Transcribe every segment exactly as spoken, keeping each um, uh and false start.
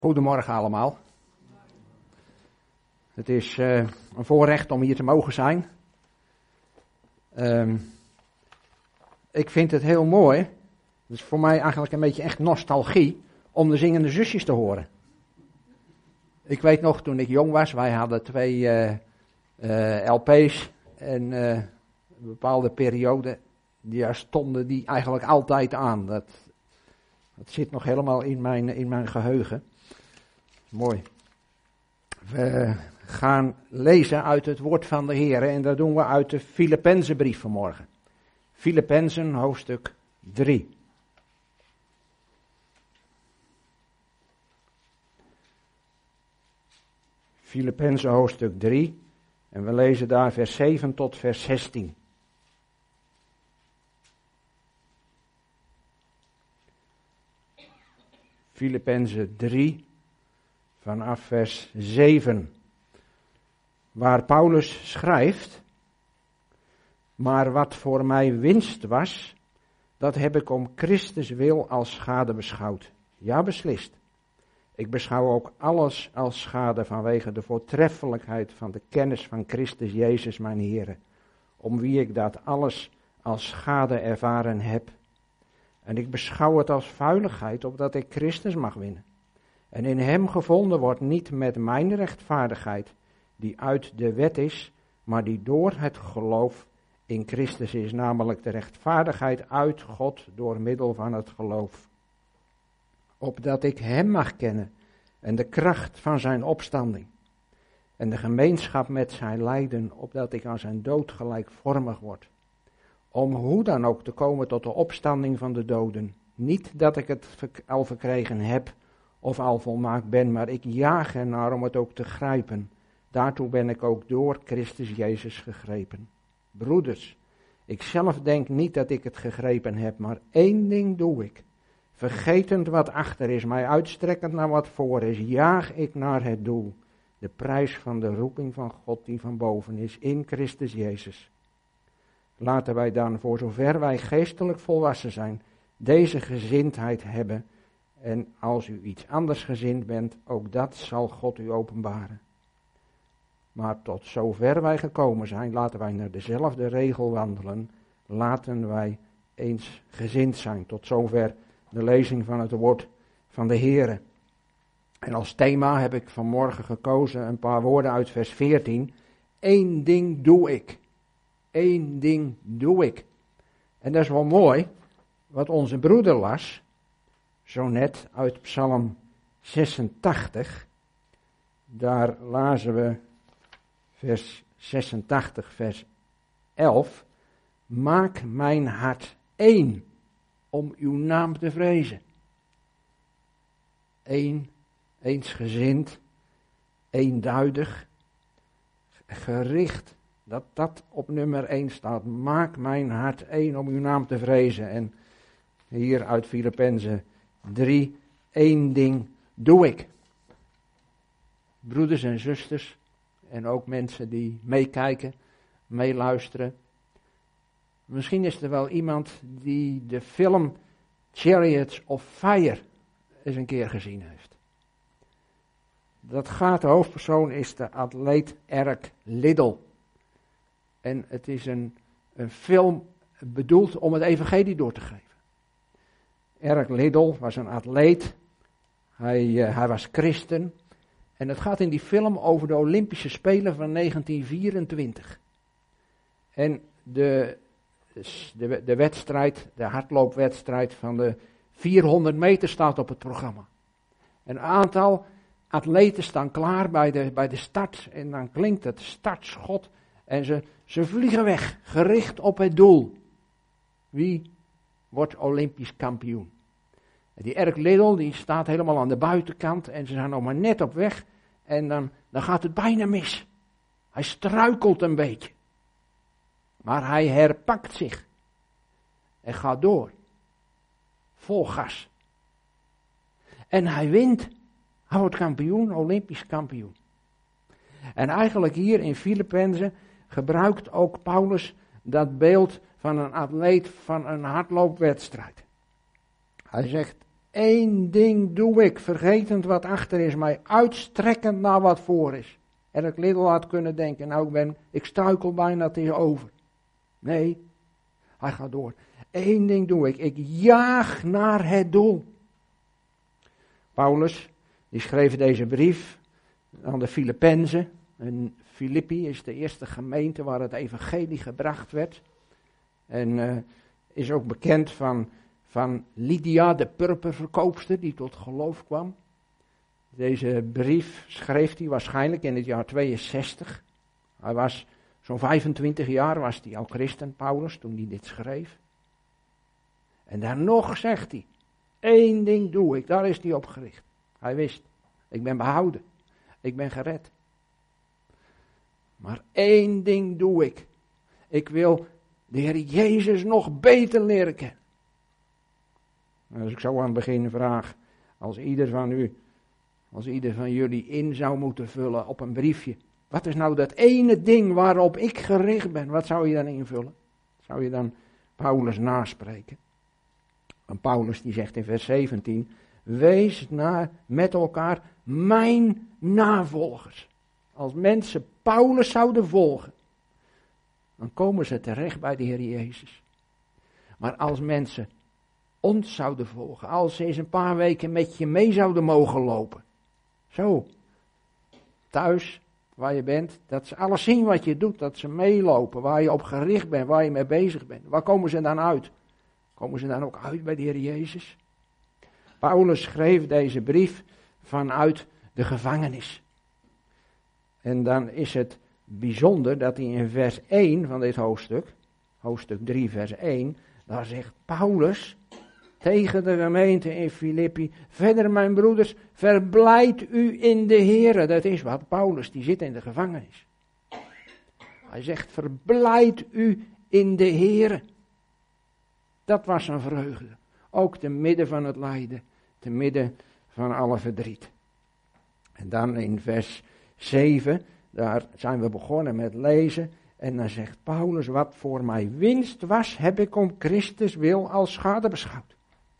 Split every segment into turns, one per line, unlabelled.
Goedemorgen allemaal. Het is uh, een voorrecht om hier te mogen zijn. Um, ik vind het heel mooi, het is voor mij eigenlijk een beetje echt nostalgie, om de zingende zusjes te horen. Ik weet nog, toen ik jong was, wij hadden twee uh, uh, L P's en uh, een bepaalde periode, daar stonden die eigenlijk altijd aan. Dat, dat zit nog helemaal in mijn, in mijn geheugen. Mooi. We gaan lezen uit het woord van de Heer en dat doen we uit de Filippenzenbrief vanmorgen. Filippenzen hoofdstuk drie. Filippenzen hoofdstuk drie en we lezen daar vers zeven tot vers zestien. Filippenzen drie. Vanaf vers zeven, waar Paulus schrijft, maar wat voor mij winst was, dat heb ik om Christus wil als schade beschouwd. Ja, beslist. Ik beschouw ook alles als schade vanwege de voortreffelijkheid van de kennis van Christus Jezus mijn Heere, om wie ik dat alles als schade ervaren heb. En ik beschouw het als vuiligheid, opdat ik Christus mag winnen. En in hem gevonden wordt niet met mijn rechtvaardigheid, die uit de wet is, maar die door het geloof in Christus is, namelijk de rechtvaardigheid uit God door middel van het geloof. Opdat ik hem mag kennen en de kracht van zijn opstanding en de gemeenschap met zijn lijden, opdat ik aan zijn dood gelijkvormig word. Om hoe dan ook te komen tot de opstanding van de doden. Niet dat ik het al verkregen heb, of al volmaakt ben, maar ik jaag ernaar om het ook te grijpen. Daartoe ben ik ook door Christus Jezus gegrepen. Broeders, ik zelf denk niet dat ik het gegrepen heb, maar één ding doe ik. Vergetend wat achter is, mij uitstrekkend naar wat voor is, jaag ik naar het doel. De prijs van de roeping van God die van boven is, in Christus Jezus. Laten wij dan, voor zover wij geestelijk volwassen zijn, deze gezindheid hebben. En als u iets anders gezind bent, ook dat zal God u openbaren. Maar tot zover wij gekomen zijn, laten wij naar dezelfde regel wandelen. Laten wij eens gezind zijn. Tot zover de lezing van het woord van de Heere. En als thema heb ik vanmorgen gekozen een paar woorden uit vers veertien. Eén ding doe ik. Eén ding doe ik. En dat is wel mooi, wat onze broeder las. Zo net uit Psalm zesentachtig, daar lazen we vers zesentachtig, vers elf. Maak mijn hart één om uw naam te vrezen. Eén, eensgezind, eenduidig, gericht, dat dat op nummer één staat. Maak mijn hart één om uw naam te vrezen. En hier uit Filippenzen drie, één ding doe ik. Broeders en zusters en ook mensen die meekijken, meeluisteren. Misschien is er wel iemand die de film Chariots of Fire eens een keer gezien heeft. Dat gaat, de hoofdpersoon is de atleet Eric Liddell. En het is een, een film bedoeld om het evangelie door te geven. Eric Liddell was een atleet, hij, uh, hij was christen en het gaat in die film over de Olympische Spelen van negentien vierentwintig. En de, de, de wedstrijd, de hardloopwedstrijd van de vierhonderd meter staat op het programma. Een aantal atleten staan klaar bij de, bij de start en dan klinkt het startschot en ze, ze vliegen weg, gericht op het doel. Wie wordt Olympisch kampioen? En die Eric Liddell die staat helemaal aan de buitenkant en ze zijn nog maar net op weg en dan, dan gaat het bijna mis. Hij struikelt een beetje. Maar hij herpakt zich en gaat door. Vol gas. En hij wint. Hij wordt kampioen, Olympisch kampioen. En eigenlijk hier in Filippenzen gebruikt ook Paulus dat beeld van een atleet van een hardloopwedstrijd. Hij zegt, Eén ding doe ik, vergetend wat achter is, mij uitstrekkend naar wat voor is. En ik Lidl had kunnen denken, nou ik ben, ik struikel bijna, het is over. Nee, hij gaat door. Eén ding doe ik, ik jaag naar het doel. Paulus, die schreef deze brief aan de Filippenzen. En Filippi is de eerste gemeente waar het evangelie gebracht werd. En uh, is ook bekend van, van Lydia, de purperverkoopster, die tot geloof kwam. Deze brief schreef hij waarschijnlijk in het jaar tweeënzestig. Hij was zo'n vijfentwintig jaar, was hij al christen, Paulus, toen hij dit schreef. En dan nog zegt hij, één ding doe ik, daar is hij op gericht. Hij wist, ik ben behouden, ik ben gered. Maar één ding doe ik, ik wil de Heer Jezus nog beter leren kennen. Als ik zo aan het begin vraag, als ieder van u, als ieder van jullie in zou moeten vullen op een briefje. Wat is nou dat ene ding waarop ik gericht ben? Wat zou je dan invullen? Zou je dan Paulus naspreken? En Paulus die zegt in vers zeventien, wees naar, met elkaar mijn navolgers. Als mensen Paulus zouden volgen, dan komen ze terecht bij de Heer Jezus. Maar als mensen ons zouden volgen, als ze eens een paar weken met je mee zouden mogen lopen, zo, thuis, waar je bent, dat ze alles zien wat je doet, dat ze meelopen, waar je op gericht bent, waar je mee bezig bent. Waar komen ze dan uit? Komen ze dan ook uit bij de Heer Jezus? Paulus schreef deze brief vanuit de gevangenis. En dan is het bijzonder dat hij in vers één van dit hoofdstuk, hoofdstuk drie vers één, daar zegt Paulus tegen de gemeente in Filippi, verder mijn broeders, verblijd u in de Here. Dat is wat Paulus, die zit in de gevangenis. Hij zegt, verblijd u in de Here. Dat was een vreugde. Ook te midden van het lijden, te midden van alle verdriet. En dan in vers zeven, daar zijn we begonnen met lezen. En dan zegt Paulus, wat voor mij winst was, heb ik om Christus wil als schade beschouwd.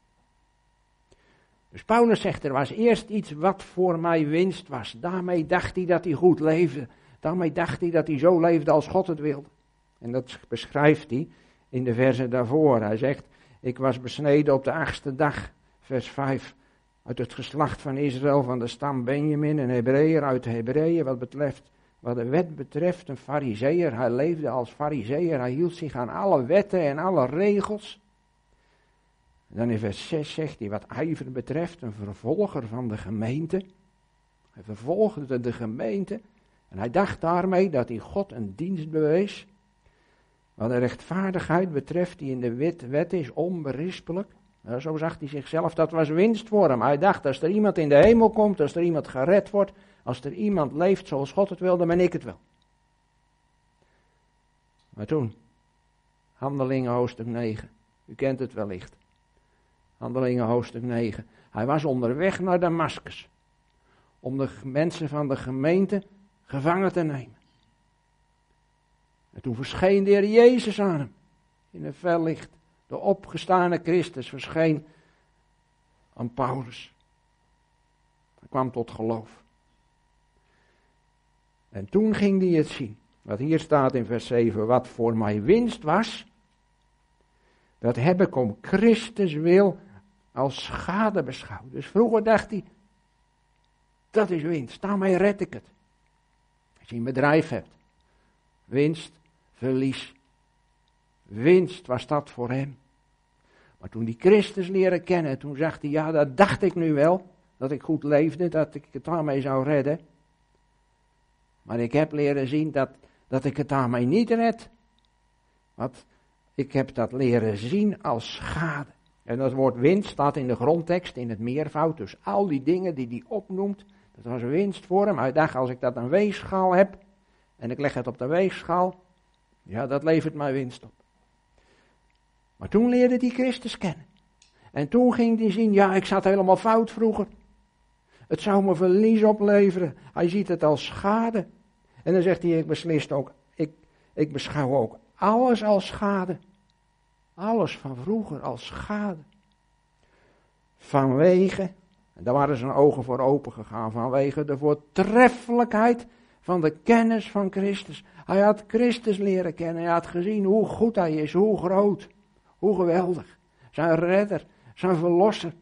Dus Paulus zegt, er was eerst iets wat voor mij winst was. Daarmee dacht hij dat hij goed leefde. Daarmee dacht hij dat hij zo leefde als God het wilde. En dat beschrijft hij in de versen daarvoor. Hij zegt, ik was besneden op de achtste dag, vers vijf, uit het geslacht van Israël, van de stam Benjamin, een Hebreeër uit de Hebreeën, wat betreft, wat de wet betreft, een Farizeeër. Hij leefde als Farizeeër, hij hield zich aan alle wetten en alle regels. En dan in vers zes zegt hij, wat ijver betreft, een vervolger van de gemeente. Hij vervolgde de gemeente en hij dacht daarmee dat hij God een dienst bewees. Wat de rechtvaardigheid betreft, die in de wet, wet is onberispelijk. Nou, zo zag hij zichzelf, dat was winst voor hem. Hij dacht, als er iemand in de hemel komt, als er iemand gered wordt, als er iemand leeft zoals God het wil, dan ben ik het wel. Maar toen, Handelingen hoofdstuk negen, u kent het wellicht. Handelingen hoofdstuk negen. Hij was onderweg naar Damaskus, om de mensen van de gemeente gevangen te nemen. En toen verscheen de Heer Jezus aan hem, in een fel licht. De opgestane Christus verscheen aan Paulus. Hij kwam tot geloof. En toen ging hij het zien. Wat hier staat in vers zeven. Wat voor mij winst was, dat heb ik om Christus wil als schade beschouwd. Dus vroeger dacht hij, dat is winst, daarmee red ik het. Als je een bedrijf hebt, winst, verlies. Winst was dat voor hem. Maar toen die Christus leren kennen, toen zag hij, ja, dat dacht ik nu wel, dat ik goed leefde, dat ik het daarmee zou redden. Maar ik heb leren zien dat, dat ik het daarmee niet red. Want ik heb dat leren zien als schade. En dat woord winst staat in de grondtekst, in het meervoud. Dus al die dingen die hij opnoemt, dat was winst voor hem. Hij dacht, als ik dat een weegschaal heb, en ik leg het op de weegschaal, ja, dat levert mij winst op. Maar toen leerde hij Christus kennen. En toen ging hij zien, ja, ik zat helemaal fout vroeger. Het zou me verlies opleveren. Hij ziet het als schade. En dan zegt hij, ik beslist ook, ik, ik beschouw ook alles als schade. Alles van vroeger als schade. vanwege, en daar waren zijn ogen voor open gegaan, vanwege de voortreffelijkheid van de kennis van Christus. Hij had Christus leren kennen, hij had gezien hoe goed hij is, hoe groot, hoe geweldig. Zijn redder, zijn verlosser.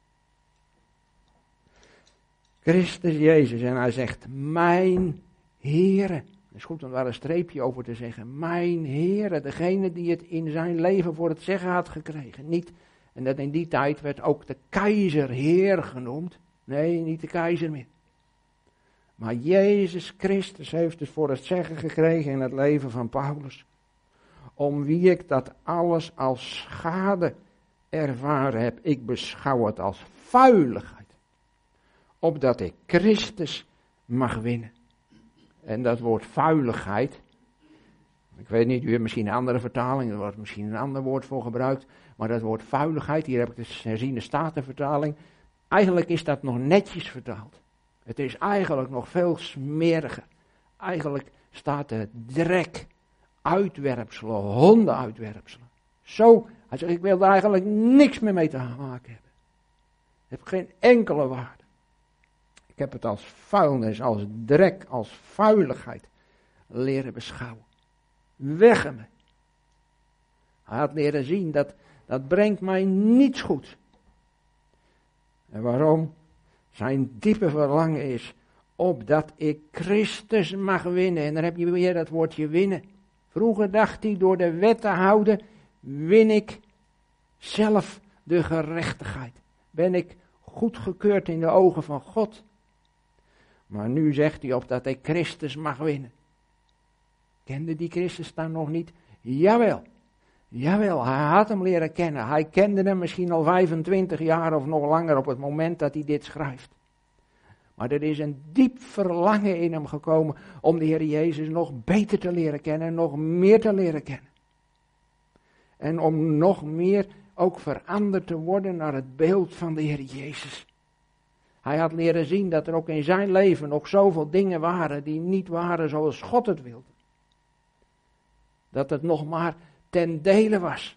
Christus Jezus, en hij zegt, mijn Heere. Het is goed om daar een streepje over te zeggen. Mijn Heere, degene die het in zijn leven voor het zeggen had gekregen. Niet, en dat in die tijd werd ook de keizer Heer genoemd. Nee, niet de keizer meer. Maar Jezus Christus heeft het voor het zeggen gekregen in het leven van Paulus. Om wie ik dat alles als schade ervaren heb. Ik beschouw het als vuiligheid. Opdat ik Christus mag winnen. En dat woord vuiligheid, ik weet niet, u hebt misschien een andere vertaling, er wordt misschien een ander woord voor gebruikt, maar dat woord vuiligheid, hier heb ik de herziene statenvertaling, eigenlijk is dat nog netjes vertaald. Het is eigenlijk nog veel smeriger. Eigenlijk staat er drek, uitwerpselen, hondenuitwerpselen. Zo, hij zegt, ik wil er eigenlijk niks meer mee te maken hebben. Het heeft geen enkele waarde. Ik heb het als vuilnis, als drek, als vuiligheid leren beschouwen. Weg ermee. Hij had leren zien dat dat brengt mij niets goed. En waarom? Zijn diepe verlangen is opdat ik Christus mag winnen. En dan heb je weer dat woordje winnen. Vroeger dacht hij, door de wet te houden, win ik zelf de gerechtigheid. Ben ik goedgekeurd in de ogen van God. Maar nu zegt hij, opdat ik Christus mag winnen. Kende die Christus dan nog niet? Jawel. Jawel, hij had hem leren kennen. Hij kende hem misschien al vijfentwintig jaar of nog langer op het moment dat hij dit schrijft. Maar er is een diep verlangen in hem gekomen om de Heer Jezus nog beter te leren kennen en nog meer te leren kennen. En om nog meer ook veranderd te worden naar het beeld van de Heer Jezus. Hij had leren zien dat er ook in zijn leven nog zoveel dingen waren die niet waren zoals God het wilde. Dat het nog maar ten dele was.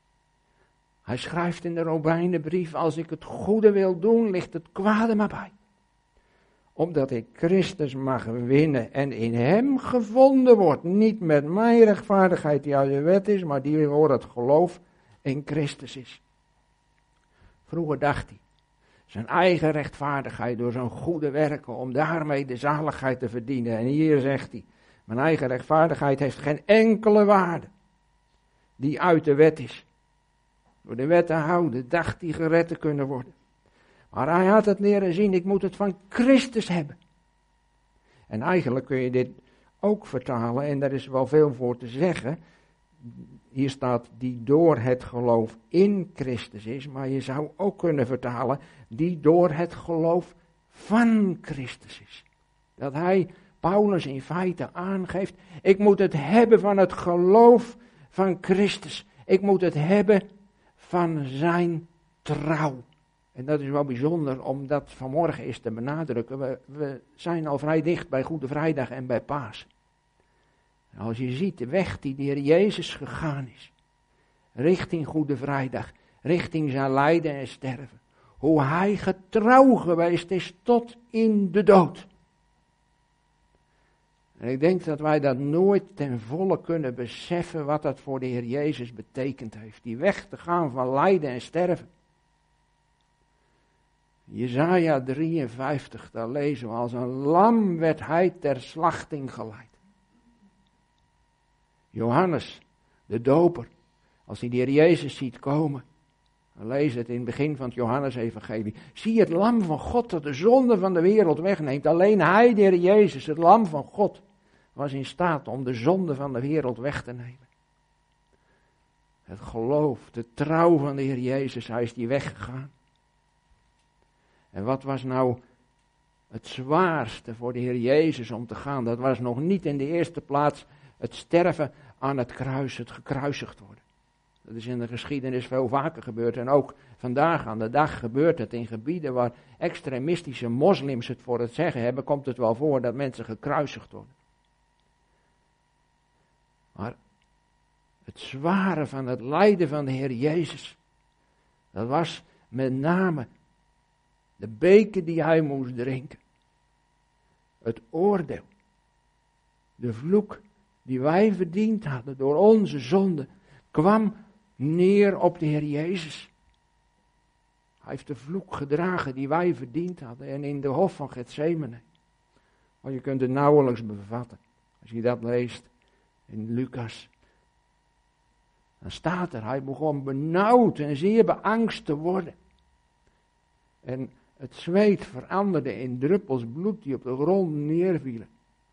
Hij schrijft in de Romeinenbrief, als ik het goede wil doen, ligt het kwade me bij. Opdat ik Christus mag winnen en in hem gevonden wordt. Niet met mijn rechtvaardigheid die uit de wet is, maar die door het geloof in Christus is. Vroeger dacht hij, zijn eigen rechtvaardigheid door zijn goede werken, om daarmee de zaligheid te verdienen. En hier zegt hij, mijn eigen rechtvaardigheid heeft geen enkele waarde die uit de wet is. Door de wet te houden, dacht hij gered te kunnen worden. Maar hij had het leren zien, ik moet het van Christus hebben. En eigenlijk kun je dit ook vertalen, en daar is wel veel voor te zeggen. Hier staat, die door het geloof in Christus is, maar je zou ook kunnen vertalen, die door het geloof van Christus is. Dat hij, Paulus in feite aangeeft, ik moet het hebben van het geloof van Christus. Ik moet het hebben van zijn trouw. En dat is wel bijzonder om dat vanmorgen eens te benadrukken. We, we zijn al vrij dicht bij Goede Vrijdag en bij Pasen. En als je ziet de weg die de Heer Jezus gegaan is, richting Goede Vrijdag, richting zijn lijden en sterven. Hoe hij getrouw geweest is tot in de dood. En ik denk dat wij dat nooit ten volle kunnen beseffen wat dat voor de Heer Jezus betekend heeft. Die weg te gaan van lijden en sterven. Jesaja drieënvijftig, daar lezen we, als een lam werd hij ter slachting geleid. Johannes, de doper, als hij de Heer Jezus ziet komen, dan lees het in het begin van het Johannes-evangelie. Zie het lam van God dat de zonde van de wereld wegneemt. Alleen hij, de Heer Jezus, het lam van God, was in staat om de zonde van de wereld weg te nemen. Het geloof, de trouw van de Heer Jezus, hij is die weggegaan. En wat was nou het zwaarste voor de Heer Jezus om te gaan? Dat was nog niet in de eerste plaats het sterven aan het kruis, het gekruisigd worden. Dat is in de geschiedenis veel vaker gebeurd. En ook vandaag aan de dag gebeurt het in gebieden waar extremistische moslims het voor het zeggen hebben, komt het wel voor dat mensen gekruisigd worden. Maar het zware van het lijden van de Heer Jezus, dat was met name de beker die hij moest drinken. Het oordeel. De vloek die wij verdiend hadden door onze zonde kwam neer op de Heer Jezus. Hij heeft de vloek gedragen die wij verdiend hadden en in de hof van Getsemane. Maar je kunt het nauwelijks bevatten. Als je dat leest in Lucas. Dan staat er, hij begon benauwd en zeer beangst te worden. En het zweet veranderde in druppels bloed die op de grond neervielen.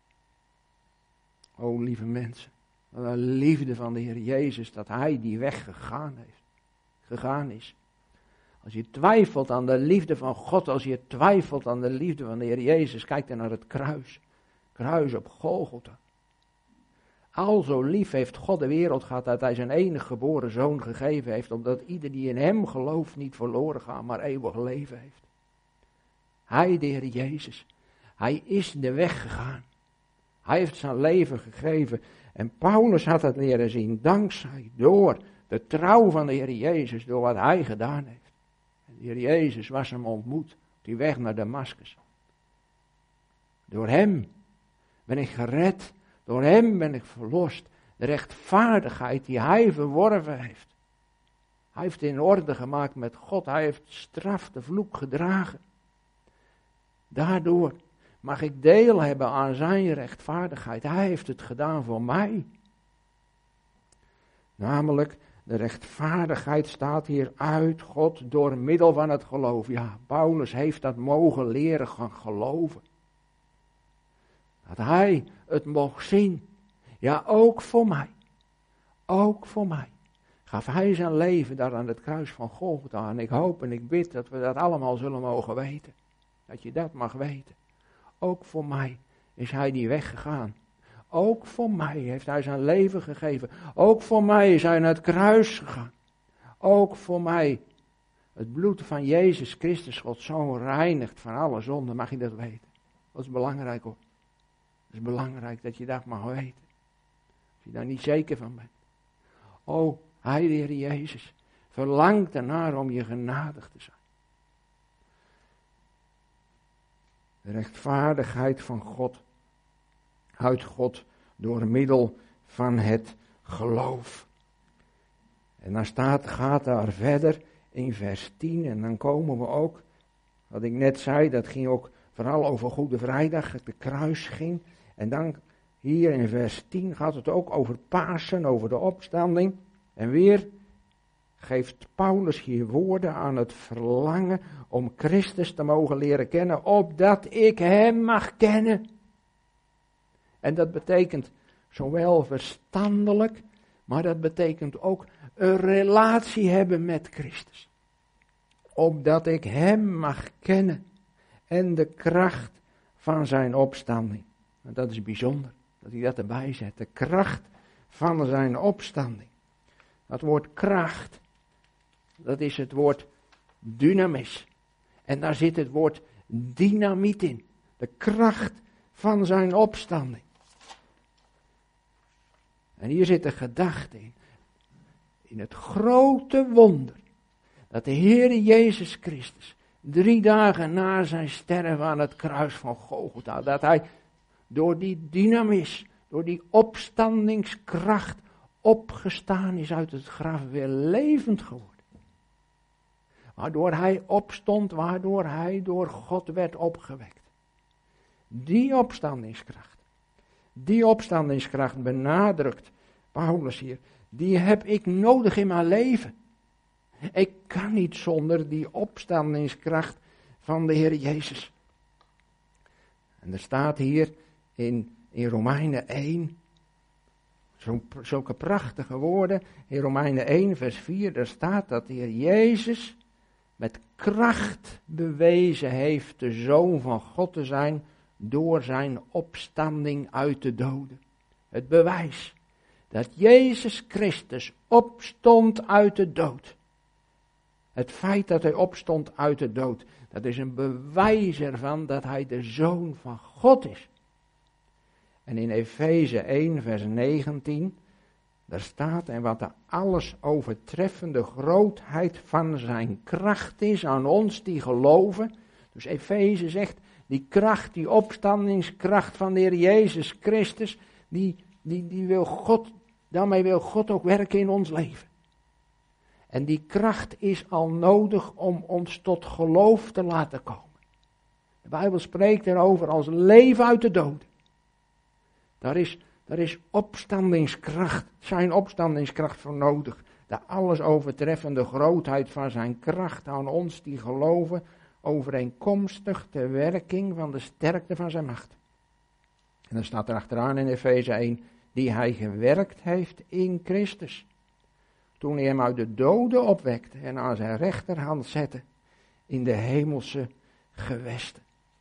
O lieve mensen, wat een liefde van de Heer Jezus dat hij die weg gegaan heeft, gegaan is. Als je twijfelt aan de liefde van God, als je twijfelt aan de liefde van de Heer Jezus, kijk dan naar het kruis. Kruis op Golgotha. Al zo lief heeft God de wereld gehad dat hij zijn enige geboren zoon gegeven heeft, opdat ieder die in hem gelooft niet verloren gaat, maar eeuwig leven heeft. Hij, de Heer Jezus, hij is de weg gegaan. Hij heeft zijn leven gegeven en Paulus had het leren zien dankzij, door de trouw van de Heer Jezus, door wat hij gedaan heeft. En de Heer Jezus was hem ontmoet op die weg naar Damaskus. Door hem ben ik gered, door hem ben ik verlost. De rechtvaardigheid die hij verworven heeft. Hij heeft in orde gemaakt met God, hij heeft straf, de vloek gedragen. Daardoor mag ik deel hebben aan zijn rechtvaardigheid. Hij heeft het gedaan voor mij. Namelijk, de rechtvaardigheid staat hier uit God door middel van het geloof. Ja, Paulus heeft dat mogen leren gaan geloven. Dat hij het mocht zien. Ja, ook voor mij. Ook voor mij. Gaf hij zijn leven daar aan het kruis van Golgotha. En ik hoop en ik bid dat we dat allemaal zullen mogen weten. Dat je dat mag weten. Ook voor mij is hij die weg gegaan. Ook voor mij heeft hij zijn leven gegeven. Ook voor mij is hij naar het kruis gegaan. Ook voor mij. Het bloed van Jezus Christus, Gods Zoon, reinigt van alle zonden. Mag je dat weten? Dat is belangrijk hoor. Het is belangrijk dat je dat mag weten. Als je daar niet zeker van bent. O, hij, de Heer Jezus, verlangt ernaar om je genadig te zijn. De rechtvaardigheid van God, uit God, door middel van het geloof. En dan staat, gaat daar verder in vers tien en dan komen we ook, wat ik net zei, dat ging ook vooral over Goede Vrijdag, de kruis ging. En dan hier in vers tien gaat het ook over Pasen, over de opstanding. En weer geeft Paulus hier woorden aan het verlangen om Christus te mogen leren kennen, opdat ik hem mag kennen. En dat betekent zowel verstandelijk, maar dat betekent ook een relatie hebben met Christus. Opdat ik hem mag kennen en de kracht van zijn opstanding. En dat is bijzonder, dat hij dat erbij zet. De kracht van zijn opstanding. Dat woord kracht, dat is het woord dynamis. En daar zit het woord dynamiet in. De kracht van zijn opstanding. En hier zit de gedachte in. In het grote wonder. Dat de Heer Jezus Christus. Drie dagen na zijn sterven aan het kruis van Golgotha. Dat hij door die dynamis. Door die opstandingskracht. Opgestaan is uit het graf. Weer levend geworden. Waardoor hij opstond. Waardoor hij door God werd opgewekt. Die opstandingskracht. Die opstandingskracht benadrukt Paulus hier. Die heb ik nodig in mijn leven. Ik kan niet zonder die opstandingskracht van de Heer Jezus. En er staat hier in, in Romeinen één, zo, zulke prachtige woorden. In Romeinen één vers vier, daar staat dat de Heer Jezus met kracht bewezen heeft de Zoon van God te zijn door zijn opstanding uit de doden. Het bewijs dat Jezus Christus opstond uit de dood. Het feit dat hij opstond uit de dood, dat is een bewijs ervan dat hij de Zoon van God is. En in Efeze één vers negentien, Daar staat, en wat de alles overtreffende grootheid van zijn kracht is aan ons die geloven. Dus Efeze zegt, die kracht, die opstandingskracht van de Heer Jezus Christus, die, die, die wil God, daarmee wil God ook werken in ons leven. En die kracht is al nodig om ons tot geloof te laten komen. De Bijbel spreekt erover als leven uit de doden. Daar is, daar is opstandingskracht, zijn opstandingskracht voor nodig. De alles overtreffende grootheid van zijn kracht aan ons die geloven, overeenkomstig de werking van de sterkte van zijn macht. En dan staat er achteraan in Efeze één, die hij gewerkt heeft in Christus. Toen hij hem uit de doden opwekte en aan zijn rechterhand zette in de hemelse gewesten.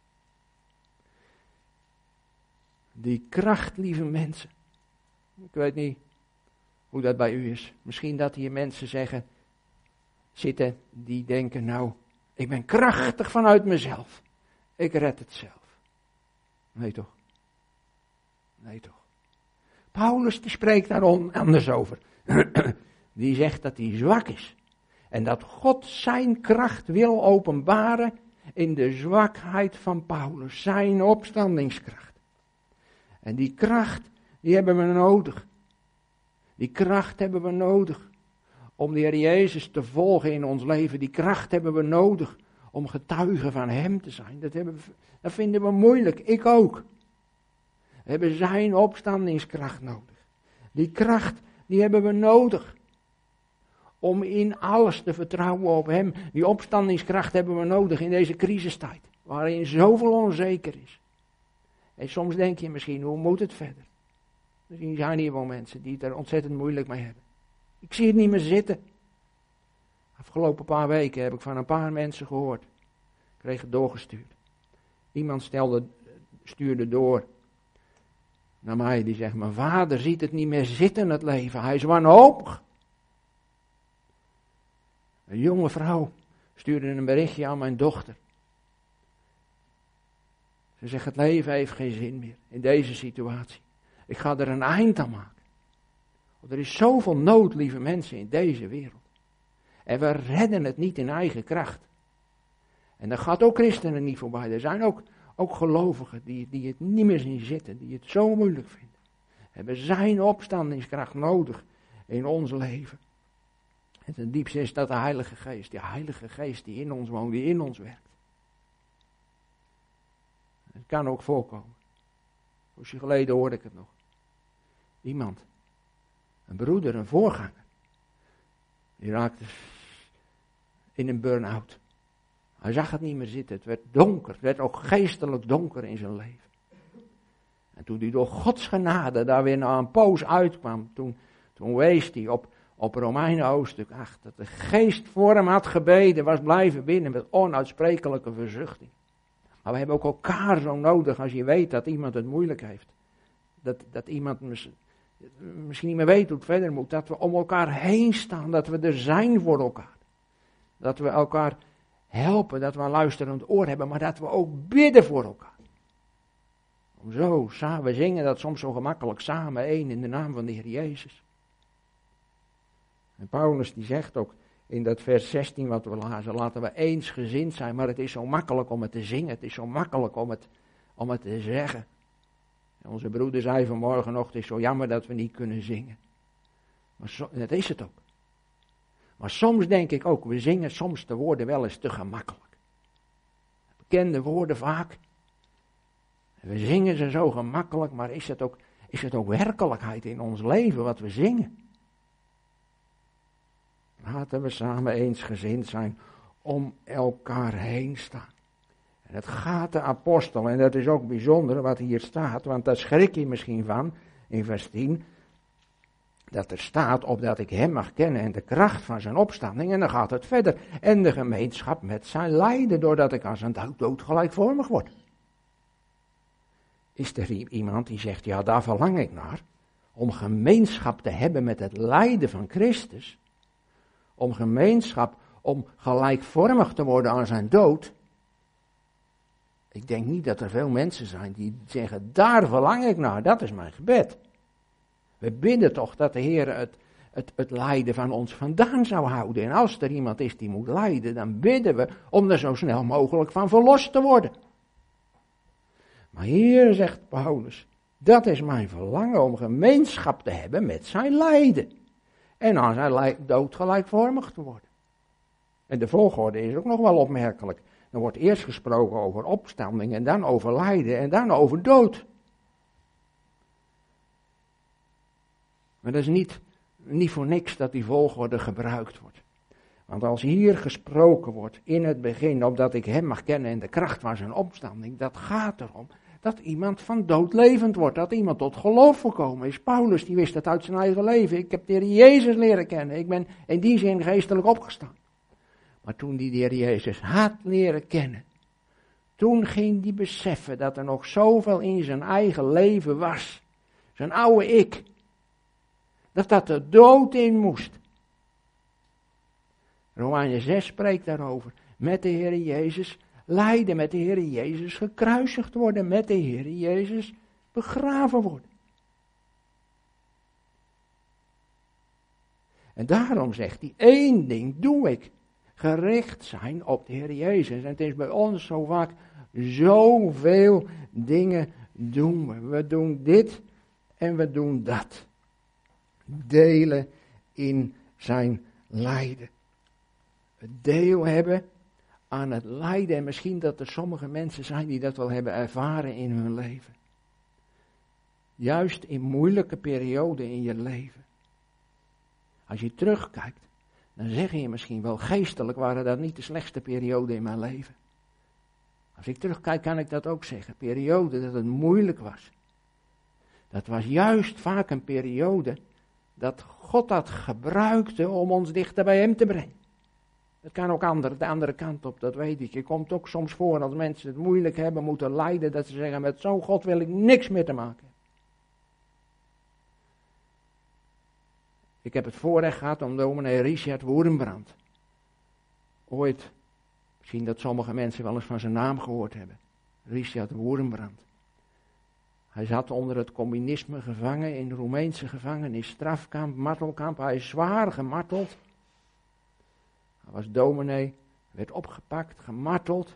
Die kracht, lieve mensen. Ik weet niet hoe dat bij u is. Misschien dat hier mensen zeggen, zitten die denken, nou, ik ben krachtig vanuit mezelf. Ik red het zelf. Nee toch? Nee toch? Paulus die spreekt daar anders over. Die zegt dat hij zwak is. En dat God zijn kracht wil openbaren in de zwakheid van Paulus. Zijn opstandingskracht. En die kracht, die hebben we nodig. Die kracht hebben we nodig om de Heer Jezus te volgen in ons leven. Die kracht hebben we nodig om getuigen van Hem te zijn. Dat, hebben we, dat vinden we moeilijk, ik ook. We hebben zijn opstandingskracht nodig. Die kracht, die hebben we nodig om in alles te vertrouwen op Hem. Die opstandingskracht hebben we nodig in deze crisistijd, waarin zoveel onzeker is. En soms denk je misschien, hoe moet het verder? Misschien zijn hier wel mensen die het er ontzettend moeilijk mee hebben. Ik zie het niet meer zitten. Afgelopen paar weken heb ik van een paar mensen gehoord. Ik kreeg het doorgestuurd. Iemand stelde, stuurde door naar mij, die zegt, mijn vader ziet het niet meer zitten, het leven. Hij is wanhopig. Een jonge vrouw stuurde een berichtje aan mijn dochter. Ze zegt, het leven heeft geen zin meer in deze situatie. Ik ga er een eind aan maken. Want er is zoveel nood, lieve mensen, in deze wereld. En we redden het niet in eigen kracht. En daar gaat ook christenen niet voorbij. Er zijn ook, ook gelovigen die, die het niet meer zien zitten, die het zo moeilijk vinden. We hebben zijn opstandingskracht nodig in ons leven. En ten diepste is dat de Heilige Geest. Die Heilige Geest die in ons woont, die in ons werkt. Het kan ook voorkomen. Een jaar geleden hoorde ik het nog. Iemand, een broeder, een voorganger, die raakte in een burn-out. Hij zag het niet meer zitten. Het werd donker. Het werd ook geestelijk donker in zijn leven. En toen hij door Gods genade daar weer na een poos uitkwam, toen, toen wees hij op, op Romeinen hoofdstuk acht, dat de geest voor hem had gebeden, was blijven binnen met onuitsprekelijke verzuchting. Maar we hebben ook elkaar zo nodig als je weet dat iemand het moeilijk heeft. Dat, dat iemand mis, misschien niet meer weet hoe het verder moet. Dat we om elkaar heen staan. Dat we er zijn voor elkaar. Dat we elkaar helpen. Dat we een luisterend oor hebben. Maar dat we ook bidden voor elkaar. Om zo, samen, we zingen dat soms zo gemakkelijk samen. Één in de naam van de Heer Jezus. En Paulus die zegt ook in dat vers zestien wat we lazen, laten we eensgezind zijn, maar het is zo makkelijk om het te zingen, het is zo makkelijk om het, om het te zeggen. En onze broeder zei vanmorgen nog, het is zo jammer dat we niet kunnen zingen. Maar zo, dat is het ook. Maar soms denk ik ook, we zingen soms de woorden wel eens te gemakkelijk. Bekende woorden vaak. We zingen ze zo gemakkelijk, maar is het ook, is het ook werkelijkheid in ons leven wat we zingen? Laten we samen eensgezind zijn, om elkaar heen staan. En het gaat de apostel, en dat is ook bijzonder wat hier staat, want daar schrik je misschien van, in vers tien, dat er staat, opdat ik hem mag kennen en de kracht van zijn opstanding, en dan gaat het verder, en de gemeenschap met zijn lijden, doordat ik als een dood gelijkvormig word. Is er iemand die zegt, ja, daar verlang ik naar, om gemeenschap te hebben met het lijden van Christus, om gemeenschap, om gelijkvormig te worden aan zijn dood. Ik denk niet dat er veel mensen zijn die zeggen, daar verlang ik naar, dat is mijn gebed. We bidden toch dat de Heer het, het, het lijden van ons vandaan zou houden. En als er iemand is die moet lijden, dan bidden we om er zo snel mogelijk van verlost te worden. Maar hier zegt Paulus, dat is mijn verlangen om gemeenschap te hebben met zijn lijden. En aan zijn dood gelijkvormig te worden. En de volgorde is ook nog wel opmerkelijk. Er wordt eerst gesproken over opstanding en dan over lijden en dan over dood. Maar dat is niet, niet voor niks dat die volgorde gebruikt wordt. Want als hier gesproken wordt in het begin, opdat ik hem mag kennen en de kracht van zijn opstanding, dat gaat erom dat iemand van dood levend wordt, dat iemand tot geloof gekomen is. Paulus die wist dat uit zijn eigen leven. Ik heb de Heer Jezus leren kennen, ik ben in die zin geestelijk opgestaan. Maar toen die de Heer Jezus had leren kennen, toen ging hij beseffen dat er nog zoveel in zijn eigen leven was. Zijn oude ik. Dat dat de dood in moest. Romeinen zes spreekt daarover. Met de Heer Jezus lijden, met de Heer Jezus gekruisigd worden, met de Heer Jezus begraven worden. En daarom zegt hij, één ding doe ik. Gericht zijn op de Heer Jezus. En het is bij ons zo vaak, zoveel dingen doen we. We doen dit en we doen dat. Delen in zijn lijden. Het deel hebben aan het lijden. En misschien dat er sommige mensen zijn die dat wel hebben ervaren in hun leven. Juist in moeilijke perioden in je leven. Als je terugkijkt, dan zeg je misschien wel, geestelijk waren dat niet de slechtste perioden in mijn leven. Als ik terugkijk kan ik dat ook zeggen. Periode dat het moeilijk was. Dat was juist vaak een periode dat God dat gebruikte om ons dichter bij hem te brengen. Het kan ook ander, de andere kant op, dat weet ik. Je komt ook soms voor als mensen het moeilijk hebben, moeten lijden, dat ze zeggen, met zo'n God wil ik niks meer te maken. Ik heb het voorrecht gehad om dominee Richard Woerenbrand. Ooit, misschien dat sommige mensen wel eens van zijn naam gehoord hebben. Richard Woerenbrand. Hij zat onder het communisme gevangen in de Roemeense gevangenis, strafkamp, martelkamp. Hij is zwaar gemarteld. Hij was dominee, werd opgepakt, gemarteld.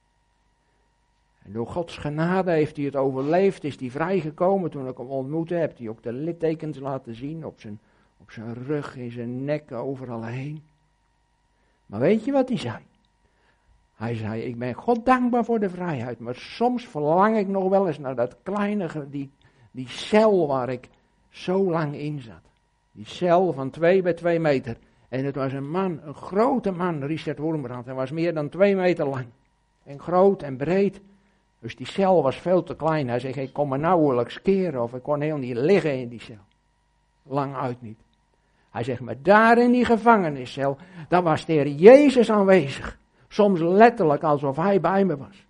En door Gods genade heeft hij het overleefd, is hij vrijgekomen. Toen ik hem ontmoette, heeft hij ook de littekens laten zien op zijn, op zijn rug, in zijn nek, overal heen. Maar weet je wat hij zei? Hij zei, ik ben God dankbaar voor de vrijheid, maar soms verlang ik nog wel eens naar dat kleine, die, die cel waar ik zo lang in zat. Die cel van twee bij twee meter. En het was een man, een grote man, Richard Woerenbrand. Hij was meer dan twee meter lang. En groot en breed. Dus die cel was veel te klein. Hij zei, ik kon me nauwelijks keren of ik kon heel niet liggen in die cel. Lang uit niet. Hij zegt, maar daar in die gevangeniscel, daar was de Heer Jezus aanwezig. Soms letterlijk alsof hij bij me was.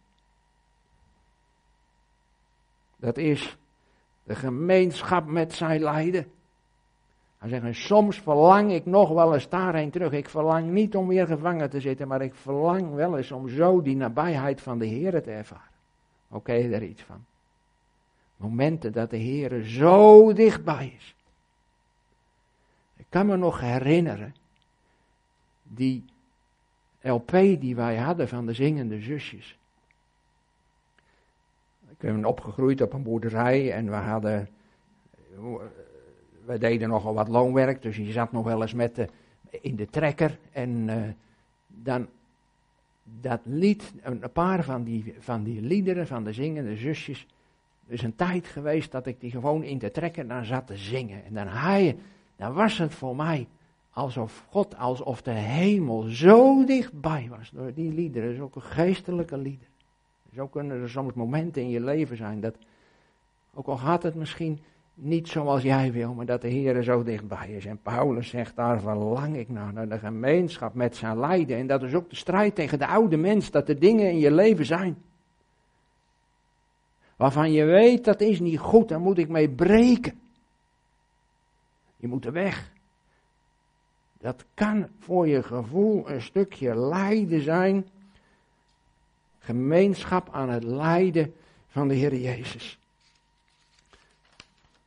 Dat is de gemeenschap met zijn lijden. Hij zegt, en soms verlang ik nog wel eens daarheen terug. Ik verlang niet om weer gevangen te zitten, maar ik verlang wel eens om zo die nabijheid van de Heer te ervaren. Oké, okay, daar iets van. Momenten dat de Heer zo dichtbij is. Ik kan me nog herinneren, die L P die wij hadden van de zingende zusjes. Ik ben opgegroeid op een boerderij en we hadden, we deden nogal wat loonwerk, dus je zat nog wel eens met de, in de trekker en uh, dan dat lied, een paar van die, van die liederen van de zingende zusjes, er is een tijd geweest dat ik die gewoon in de trekker dan zat te zingen en dan, hij, dan was het voor mij alsof God, alsof de hemel zo dichtbij was door die liederen. Zulke geestelijke liederen. Zo kunnen er soms momenten in je leven zijn dat, ook al gaat het misschien niet zoals jij wil, maar dat de Heer zo dichtbij is. En Paulus zegt, daar verlang ik naar, naar de gemeenschap met zijn lijden. En dat is ook de strijd tegen de oude mens, dat er dingen in je leven zijn waarvan je weet, dat is niet goed, daar moet ik mee breken. Je moet er weg. Dat kan voor je gevoel een stukje lijden zijn. Gemeenschap aan het lijden van de Heer Jezus.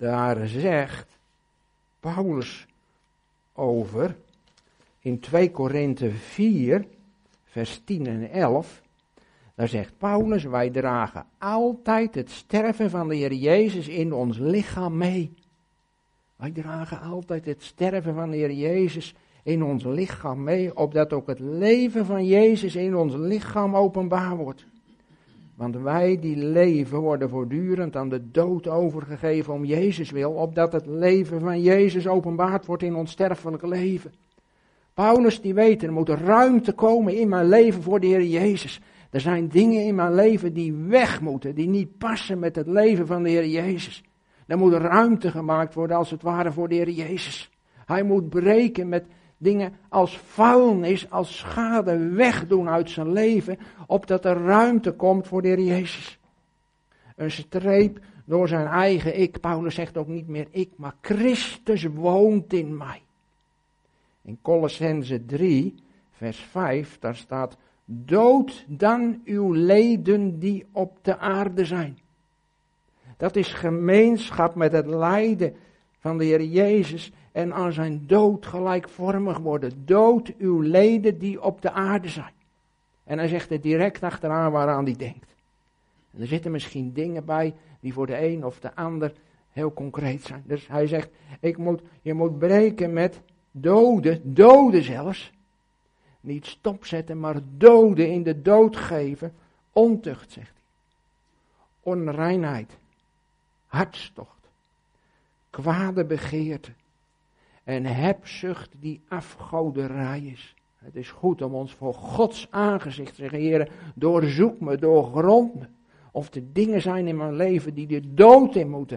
daar zegt Paulus over in twee Korinthe vier, vers tien en elf. Daar zegt Paulus, wij dragen altijd het sterven van de Heer Jezus in ons lichaam mee. Wij dragen altijd het sterven van de Heer Jezus in ons lichaam mee, opdat ook het leven van Jezus in ons lichaam openbaar wordt. Want wij die leven worden voortdurend aan de dood overgegeven om Jezus wil, opdat het leven van Jezus openbaard wordt in ons sterfelijke leven. Paulus die weet, er moet ruimte komen in mijn leven voor de Heer Jezus. Er zijn dingen in mijn leven die weg moeten, die niet passen met het leven van de Heer Jezus. Er moet ruimte gemaakt worden als het ware voor de Heer Jezus. Hij moet breken met dingen als vuilnis, als schade wegdoen uit zijn leven, opdat er ruimte komt voor de Heer Jezus. Een streep door zijn eigen ik. Paulus zegt ook niet meer ik, maar Christus woont in mij. In Kolossenzen drie, vers vijf, daar staat: dood dan uw leden die op de aarde zijn. Dat is gemeenschap met het lijden van de Heer Jezus en aan zijn dood gelijkvormig worden. Dood uw leden die op de aarde zijn. En hij zegt er direct achteraan waaraan hij denkt. En er zitten misschien dingen bij die voor de een of de ander heel concreet zijn. Dus hij zegt, ik moet, je moet breken met doden, doden zelfs. Niet stopzetten, maar doden, in de dood geven. Ontucht, zegt hij. Onreinheid. Hartstocht. Kwade begeerte. En hebzucht die afgoderij is. Het is goed om ons voor Gods aangezicht te zeggen, Heer, doorzoek me, doorgrond me. Of er dingen zijn in mijn leven die de dood in moeten.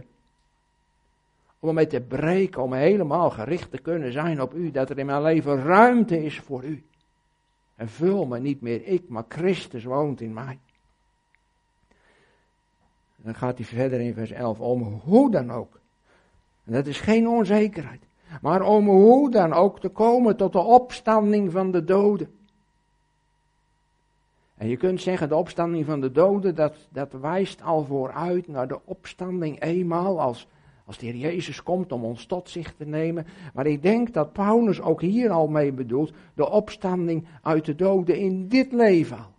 Om mee te breken, om helemaal gericht te kunnen zijn op u. Dat er in mijn leven ruimte is voor u. En vul me niet meer ik, maar Christus woont in mij. Dan gaat hij verder in vers elf, om hoe dan ook. En dat is geen onzekerheid. Maar om hoe dan ook te komen tot de opstanding van de doden. En je kunt zeggen, de opstanding van de doden, dat, dat wijst al vooruit naar de opstanding eenmaal als, als de Heer Jezus komt om ons tot zich te nemen. Maar ik denk dat Paulus ook hier al mee bedoelt, de opstanding uit de doden in dit leven al.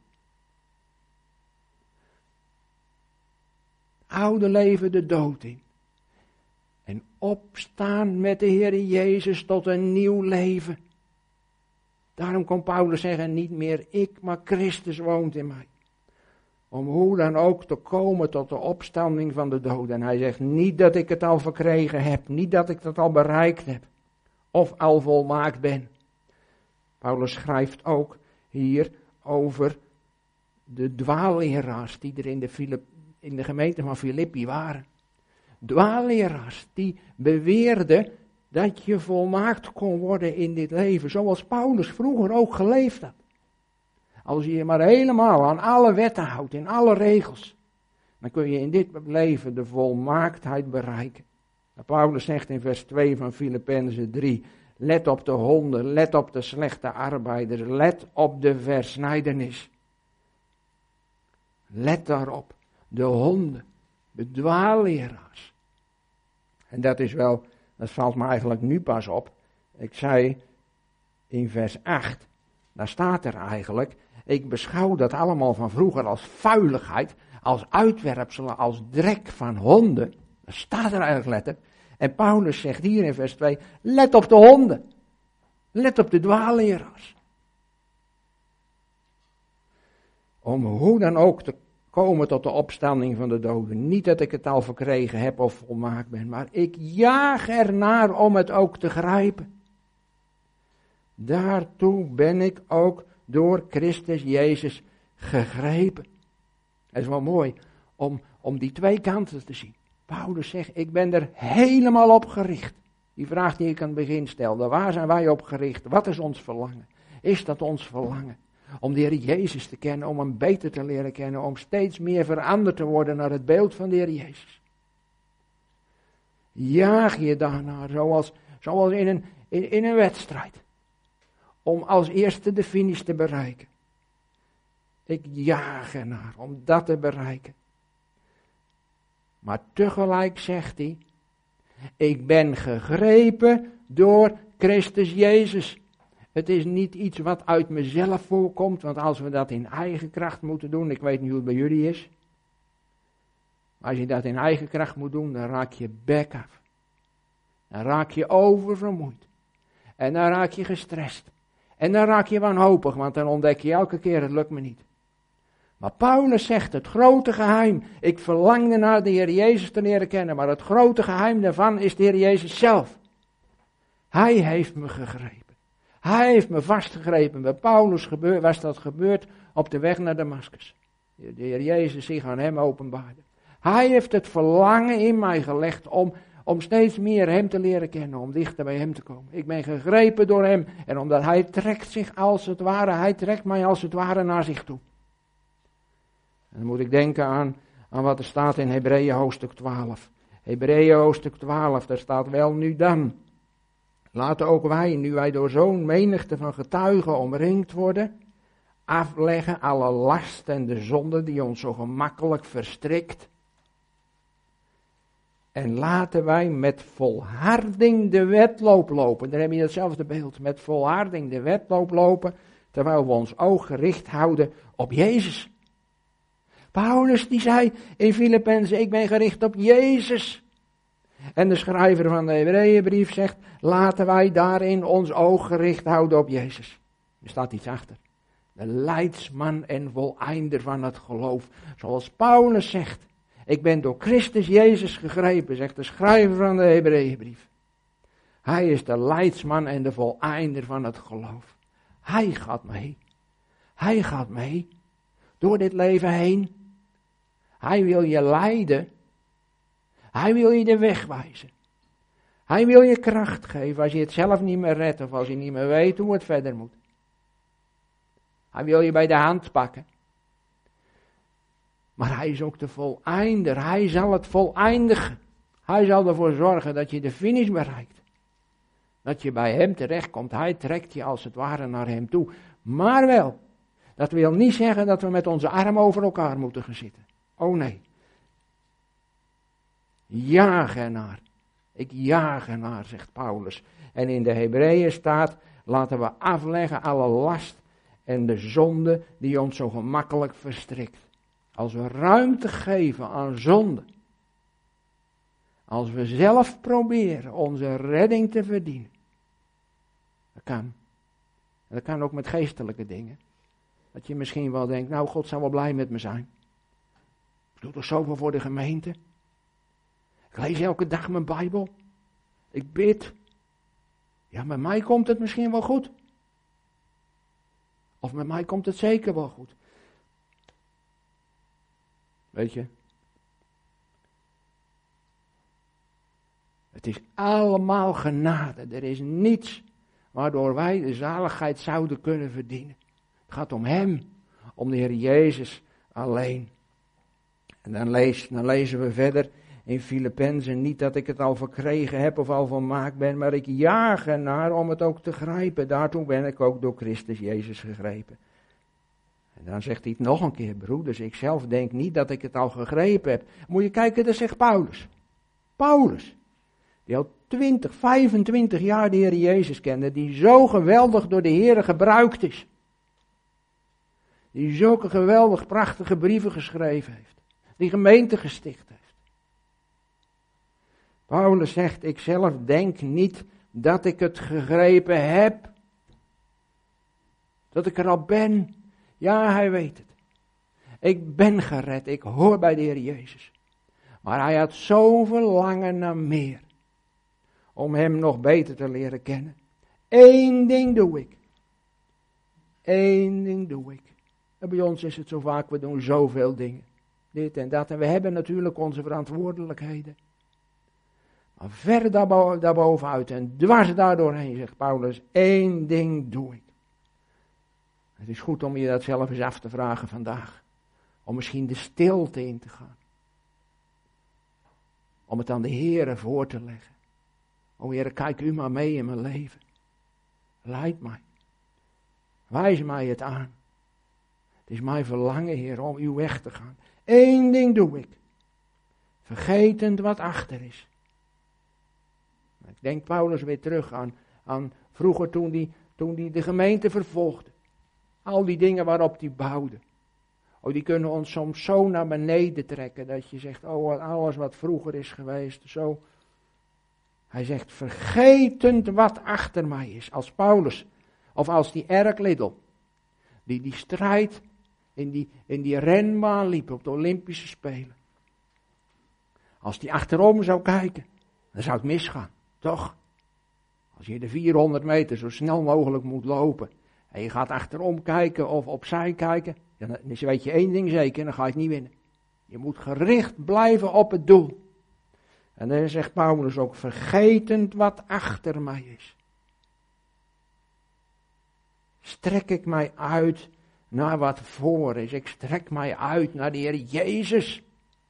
Oude leven de dood in. En opstaan met de Heer Jezus tot een nieuw leven. Daarom kon Paulus zeggen, niet meer ik, maar Christus woont in mij. Om hoe dan ook te komen tot de opstanding van de doden. En hij zegt, niet dat ik het al verkregen heb, niet dat ik dat al bereikt heb. Of al volmaakt ben. Paulus schrijft ook hier over de dwaalleraars die er in de, Filip, in de gemeente van Filippi waren. Dwaalleraars die beweerden dat je volmaakt kon worden in dit leven, zoals Paulus vroeger ook geleefd had. Als je je maar helemaal aan alle wetten houdt, in alle regels, dan kun je in dit leven de volmaaktheid bereiken. En Paulus zegt in vers twee van Filippenzen drie, let op de honden, let op de slechte arbeiders, let op de versnijdenis. Let daarop, de honden. De dwaalleraars. En dat is wel, dat valt me eigenlijk nu pas op. Ik zei in vers acht, daar staat er eigenlijk, ik beschouw dat allemaal van vroeger als vuiligheid, als uitwerpselen, als drek van honden. Dat staat er eigenlijk letterlijk. En Paulus zegt hier in vers twee, let op de honden. Let op de dwaalleraars. Om hoe dan ook te komen tot de opstanding van de doden. Niet dat ik het al verkregen heb of volmaakt ben, maar ik jaag ernaar om het ook te grijpen. Daartoe ben ik ook door Christus Jezus gegrepen. Het is wel mooi om, om die twee kanten te zien. Paulus zegt, ik ben er helemaal op gericht. Die vraag die ik aan het begin stelde, waar zijn wij op gericht? Wat is ons verlangen? Is dat ons verlangen? Om de Heer Jezus te kennen, om hem beter te leren kennen, om steeds meer veranderd te worden naar het beeld van de Heer Jezus. Jaag je daarnaar, zoals, zoals in, een, in, in een wedstrijd. Om als eerste de finish te bereiken. Ik jaag ernaar om dat te bereiken. Maar tegelijk zegt hij, Ik ben gegrepen door Christus Jezus. Het is niet iets wat uit mezelf voorkomt, want als we dat in eigen kracht moeten doen, ik weet niet hoe het bij jullie is. Maar als je dat in eigen kracht moet doen, dan raak je bek af. Dan raak je oververmoeid. En dan raak je gestrest. En dan raak je wanhopig, want dan ontdek je elke keer, het lukt me niet. Maar Paulus zegt, het grote geheim, ik verlangde naar de Heer Jezus te leren kennen, maar het grote geheim daarvan is de Heer Jezus zelf. Hij heeft me gegrepen. Hij heeft me vastgegrepen. Bij Paulus was dat gebeurd op de weg naar Damascus. De Heer Jezus zich aan hem openbaarde. Hij heeft het verlangen in mij gelegd om, om steeds meer hem te leren kennen, om dichter bij hem te komen. Ik ben gegrepen door hem en omdat hij trekt zich als het ware, hij trekt mij als het ware naar zich toe. En dan moet ik denken aan, aan wat er staat in Hebreeën hoofdstuk twaalf. Hebreeën hoofdstuk twaalf, daar staat wel nu dan. Laten ook wij, nu wij door zo'n menigte van getuigen omringd worden, afleggen alle last en de zonde die ons zo gemakkelijk verstrikt. En laten wij met volharding de wedloop lopen. Daar heb je hetzelfde beeld. Met volharding de wedloop lopen, terwijl we ons oog gericht houden op Jezus. Paulus die zei in Filippenzen, ik ben gericht op Jezus. En de schrijver van de Hebreeënbrief zegt, laten wij daarin ons oog gericht houden op Jezus. Er staat iets achter. De leidsman en voleinder van het geloof. Zoals Paulus zegt, ik ben door Christus Jezus gegrepen, zegt de schrijver van de Hebreeënbrief. Hij is de leidsman en de voleinder van het geloof. Hij gaat mee. Hij gaat mee. Door dit leven heen. Hij wil je leiden. Hij wil je de weg wijzen. Hij wil je kracht geven als je het zelf niet meer redt of als je niet meer weet hoe het verder moet. Hij wil je bij de hand pakken. Maar hij is ook de voleinder. Hij zal het voleindigen. Hij zal ervoor zorgen dat je de finish bereikt. Dat je bij hem terechtkomt. Hij trekt je als het ware naar hem toe. Maar wel, dat wil niet zeggen dat we met onze armen over elkaar moeten gaan zitten. Oh nee. Jaag ernaar. Ik jaag ernaar, zegt Paulus. En in de Hebreeën staat, laten we afleggen alle last en de zonde die ons zo gemakkelijk verstrikt. Als we ruimte geven aan zonde. Als we zelf proberen onze redding te verdienen. Dat kan. En dat kan ook met geestelijke dingen. Dat je misschien wel denkt, nou God zal wel blij met me zijn. Ik doe toch zoveel voor de gemeente. Ik lees elke dag mijn Bijbel. Ik bid. Ja, met mij komt het misschien wel goed. Of met mij komt het zeker wel goed. Weet je. Het is allemaal genade. Er is niets waardoor wij de zaligheid zouden kunnen verdienen. Het gaat om Hem. Om de Heer Jezus alleen. En dan, lees, dan lezen we verder in Filippenzen, niet dat ik het al verkregen heb of al volmaakt ben, maar ik jaag ernaar om het ook te grijpen. Daartoe ben ik ook door Christus Jezus gegrepen. En dan zegt hij het nog een keer, broeders, ik zelf denk niet dat ik het al gegrepen heb. Moet je kijken, dat zegt Paulus. Paulus, die al twintig, vijfentwintig jaar de Heer Jezus kende, die zo geweldig door de Heer gebruikt is. Die zulke geweldig prachtige brieven geschreven heeft. Die gemeente gesticht heeft. Paulus zegt, ik zelf denk niet dat ik het gegrepen heb. Dat ik er al ben. Ja, hij weet het. Ik ben gered, ik hoor bij de Heer Jezus. Maar hij had zoveel langen naar meer. Om hem nog beter te leren kennen. Eén ding doe ik. Eén ding doe ik. En bij ons is het zo vaak, we doen zoveel dingen. Dit en dat. En we hebben natuurlijk onze verantwoordelijkheden. Maar ver daarbovenuit en dwars daardoorheen, zegt Paulus, één ding doe ik. Het is goed om je dat zelf eens af te vragen vandaag. Om misschien de stilte in te gaan. Om het aan de Heere voor te leggen. O Heere, kijk u maar mee in mijn leven. Leid mij. Wijs mij het aan. Het is mijn verlangen, Heer, om uw weg te gaan. Eén ding doe ik. Vergetend wat achter is. Ik denk Paulus weer terug aan, aan vroeger toen hij toen die de gemeente vervolgde. Al die dingen waarop hij bouwde. Oh, die kunnen ons soms zo naar beneden trekken dat je zegt, oh, alles wat vroeger is geweest, zo. Hij zegt, vergetend wat achter mij is, als Paulus, of als die Eric Liddell, die die strijd in die, in die renbaan liep op de Olympische Spelen. Als die achterom zou kijken, dan zou het misgaan, toch? Als je de vierhonderd meter zo snel mogelijk moet lopen, en je gaat achterom kijken of opzij kijken, dan weet je één ding zeker, dan ga je het niet winnen. Je moet gericht blijven op het doel. En dan zegt Paulus ook, vergetend wat achter mij is. Strek ik mij uit naar wat voor is. Ik strek mij uit naar de Heer Jezus.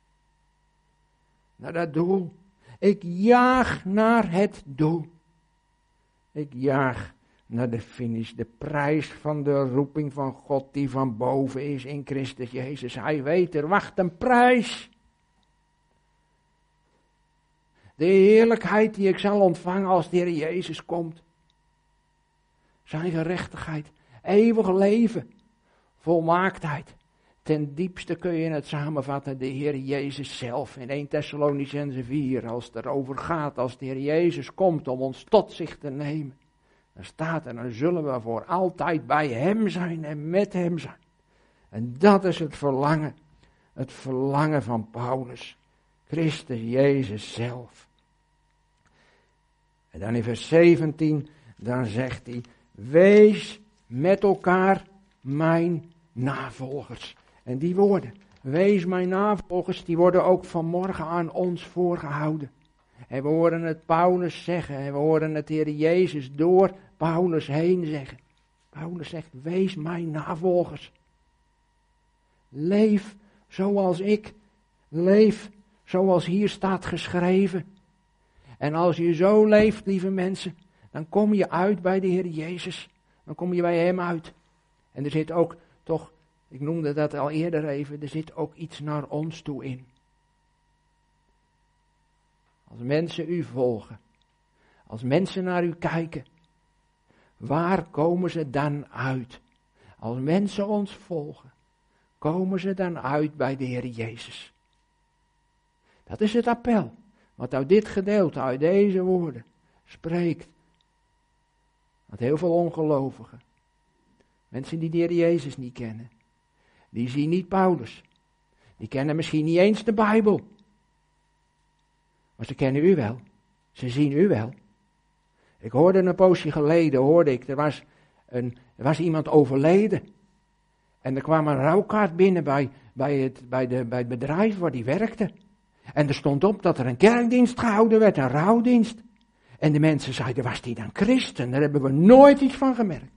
Naar dat doel. Ik jaag naar het doel. Ik jaag naar de finish, de prijs van de roeping van God die van boven is in Christus Jezus. Hij weet, er wacht een prijs. De heerlijkheid die ik zal ontvangen als de Heer Jezus komt. Zijn gerechtigheid, eeuwig leven, volmaaktheid. Ten diepste kun je het samenvatten, de Heer Jezus zelf. In Eerste Thessalonicenzen vier, als het erover gaat, als de Heer Jezus komt om ons tot zich te nemen. Dan staat er, dan zullen we voor altijd bij Hem zijn en met Hem zijn. En dat is het verlangen, het verlangen van Paulus. Christus Jezus zelf. En dan in vers zeventien, dan zegt hij, wees met elkaar mijn navolgers. En die woorden, wees mijn navolgers, die worden ook vanmorgen aan ons voorgehouden. En we horen het Paulus zeggen, en we horen het Heer Jezus door Paulus heen zeggen. Paulus zegt, wees mijn navolgers. Leef zoals ik leef, zoals hier staat geschreven. En als je zo leeft, lieve mensen, dan kom je uit bij de Heer Jezus. Dan kom je bij Hem uit. En er zit ook toch, ik noemde dat al eerder even, er zit ook iets naar ons toe in. Als mensen u volgen, als mensen naar u kijken, waar komen ze dan uit? Als mensen ons volgen, komen ze dan uit bij de Heer Jezus? Dat is het appel, wat uit dit gedeelte, uit deze woorden, spreekt. Want heel veel ongelovigen, mensen die de Heer Jezus niet kennen, die zien niet Paulus. Die kennen misschien niet eens de Bijbel. Maar ze kennen u wel. Ze zien u wel. Ik hoorde een poosje geleden, hoorde ik, er was, een, er was iemand overleden. En er kwam een rouwkaart binnen bij, bij, het, bij, de, bij het bedrijf waar die werkte. En er stond op dat er een kerkdienst gehouden werd, een rouwdienst. En de mensen zeiden, was die dan christen? Daar hebben we nooit iets van gemerkt.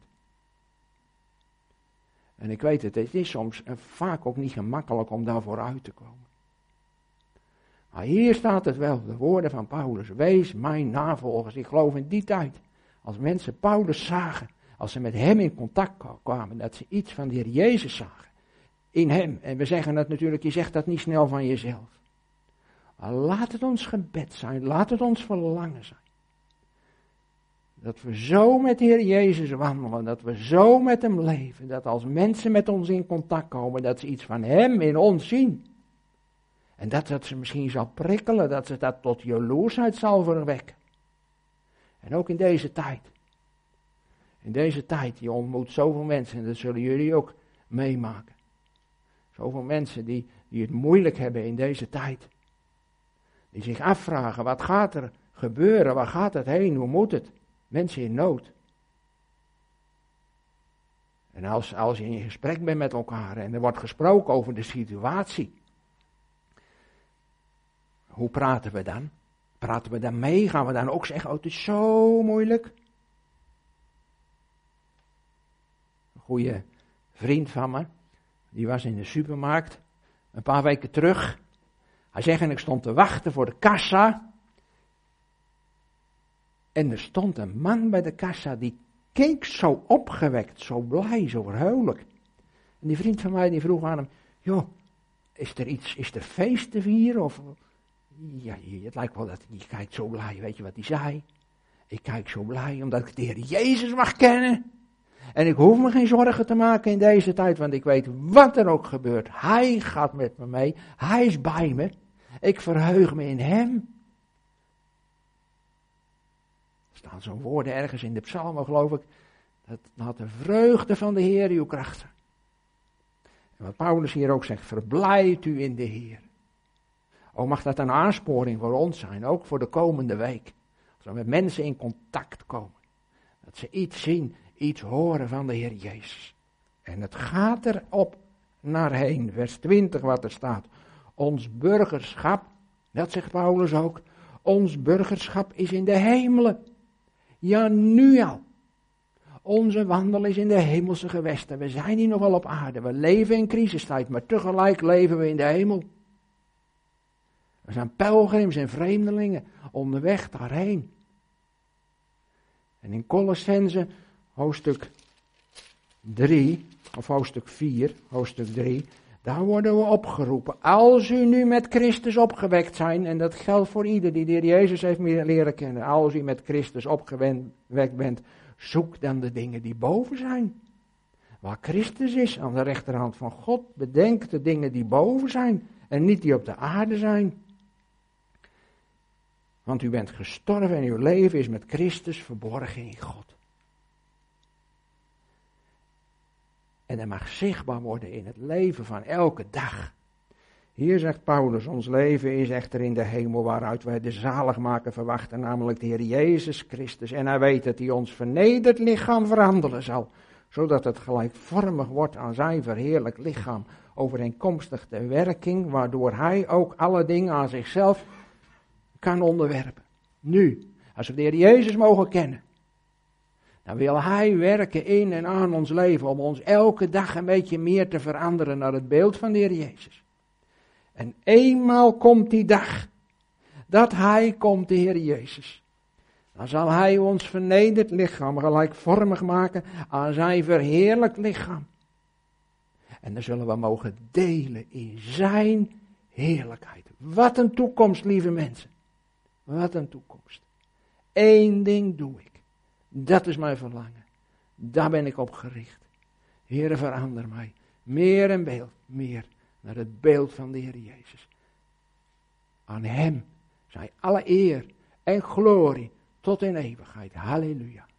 En ik weet het, het is soms vaak ook niet gemakkelijk om daarvoor uit te komen. Maar hier staat het wel, de woorden van Paulus. Wees mijn navolgers. Ik geloof in die tijd, als mensen Paulus zagen, als ze met hem in contact kwamen, dat ze iets van de Heer Jezus zagen. In hem. En we zeggen dat natuurlijk, je zegt dat niet snel van jezelf. Maar laat het ons gebed zijn, laat het ons verlangen zijn. Dat we zo met de Heer Jezus wandelen, dat we zo met hem leven, dat als mensen met ons in contact komen, dat ze iets van hem in ons zien. En dat dat ze misschien zal prikkelen, dat ze dat tot jaloersheid zal verwekken. En ook in deze tijd. In deze tijd, je ontmoet zoveel mensen, en dat zullen jullie ook meemaken. Zoveel mensen die, die het moeilijk hebben in deze tijd. Die zich afvragen, wat gaat er gebeuren, waar gaat het heen, hoe moet het? Mensen in nood. En als, als je in gesprek bent met elkaar en er wordt gesproken over de situatie. Hoe praten we dan? Praten we dan mee? Gaan we dan ook zeggen, oh het is zo moeilijk? Een goede vriend van me, die was in de supermarkt een paar weken terug. Hij zegt, en ik stond te wachten voor de kassa. En er stond een man bij de kassa, die keek zo opgewekt, zo blij, zo verheugelijk. En die vriend van mij, die vroeg aan hem, joh, is er iets, is er feest te vieren? Of ja, het lijkt wel dat je kijkt zo blij, weet je wat hij zei? Ik kijk zo blij omdat ik de Heer Jezus mag kennen. En ik hoef me geen zorgen te maken in deze tijd, want ik weet wat er ook gebeurt. Hij gaat met me mee, hij is bij me. Ik verheug me in hem. Er staan zo'n woorden ergens in de psalmen, geloof ik. Dat laat de vreugde van de Heer uw kracht zijn. En wat Paulus hier ook zegt, verblijd u in de Heer. Oh, mag dat een aansporing voor ons zijn, ook voor de komende week. Als we met mensen in contact komen. Dat ze iets zien, iets horen van de Heer Jezus. En het gaat erop naar heen. Vers twintig wat er staat. Ons burgerschap, dat zegt Paulus ook. Ons burgerschap is in de hemelen. Ja, nu al. Onze wandel is in de hemelse gewesten. We zijn hier nog wel op aarde. We leven in crisistijd, maar tegelijk leven we in de hemel. We zijn pelgrims en vreemdelingen onderweg daarheen. En in Colossense hoofdstuk drie, of hoofdstuk vier, hoofdstuk drie, daar worden we opgeroepen. Als u nu met Christus opgewekt zijn, en dat geldt voor ieder die de Heer Jezus heeft leren kennen. Als u met Christus opgewekt bent, zoek dan de dingen die boven zijn. Waar Christus is, aan de rechterhand van God, bedenk de dingen die boven zijn en niet die op de aarde zijn. Want u bent gestorven en uw leven is met Christus verborgen in God. En dat mag zichtbaar worden in het leven van elke dag. Hier zegt Paulus, ons leven is echter in de hemel waaruit wij de zaligmaker verwachten, namelijk de Heer Jezus Christus. En hij weet dat hij ons vernederd lichaam veranderen zal, zodat het gelijkvormig wordt aan zijn verheerlijk lichaam, overeenkomstig de werking, waardoor hij ook alle dingen aan zichzelf kan onderwerpen. Nu, als we de Heer Jezus mogen kennen, dan wil hij werken in en aan ons leven om ons elke dag een beetje meer te veranderen naar het beeld van de Heer Jezus. En eenmaal komt die dag dat hij komt, de Heer Jezus. Dan zal hij ons vernederd lichaam gelijkvormig maken aan zijn verheerlijk lichaam. En dan zullen we mogen delen in zijn heerlijkheid. Wat een toekomst, lieve mensen. Wat een toekomst. Eén ding doe ik. Dat is mijn verlangen. Daar ben ik op gericht. Heere, verander mij. Meer en beeld, meer naar het beeld van de Heer Jezus. Aan hem zij alle eer en glorie tot in eeuwigheid. Halleluja.